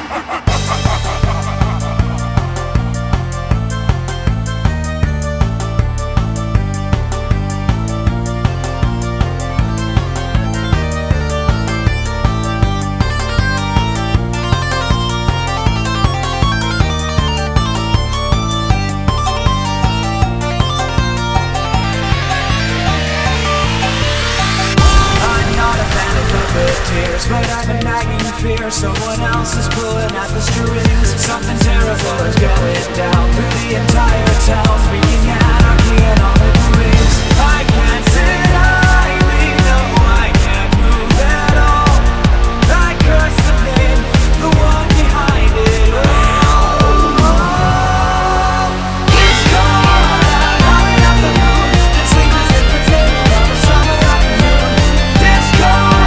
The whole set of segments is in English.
But I've a nagging fear someone else is pulling at the strings. Something terrible is going down through the entire town, wreaking anarchy and all it brings. I can't sit idly, no, I can't move at all. I curse the man, the one behind it all. It's gone, I'm high up the moon, and sleeping in the table on a summer afternoon. It's gone.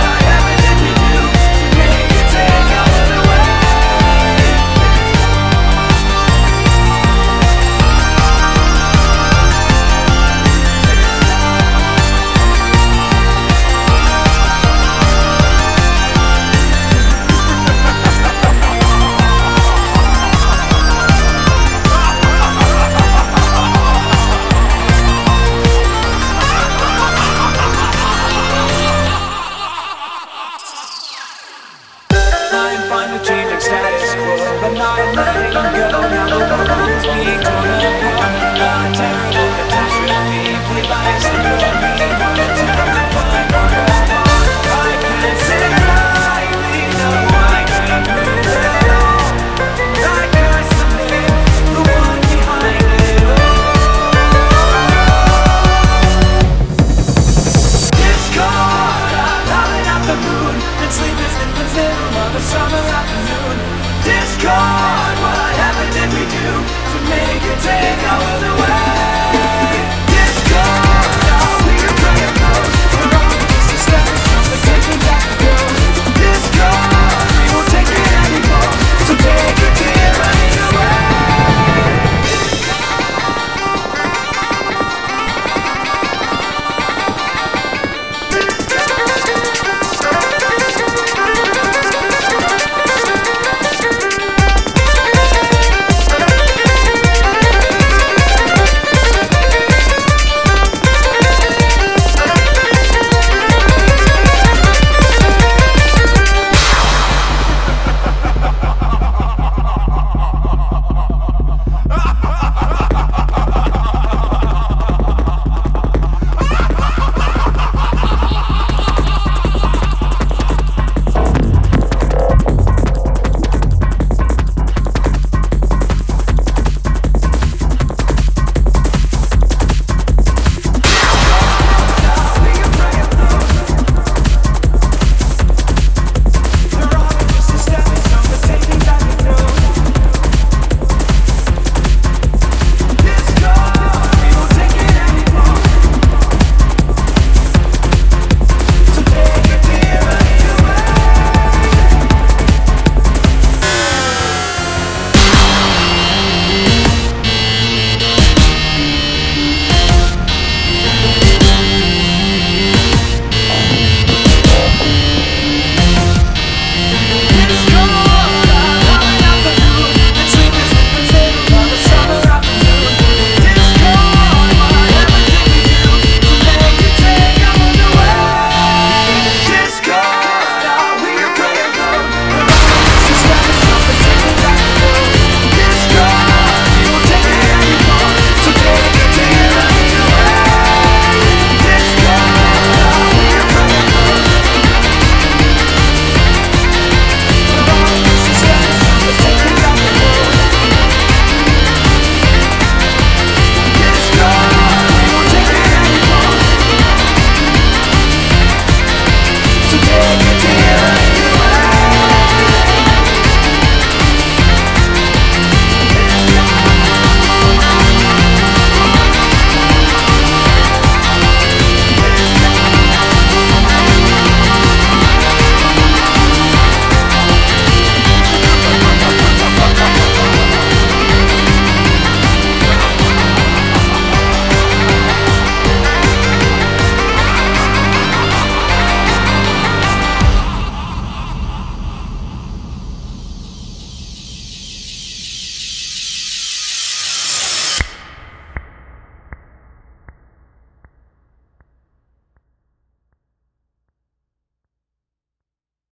Changing status quo, but not letting go. Now the world is being torn apart. A terrible catastrophe, played by a single being, but a terrifying robot. I can't sit idly, no, I can't move at all. I curse the man, the one behind it all. Discord, I'm howling at the moon, and sleep is in the middle of a summer afternoon. Discord, what happened did we do to make it take our the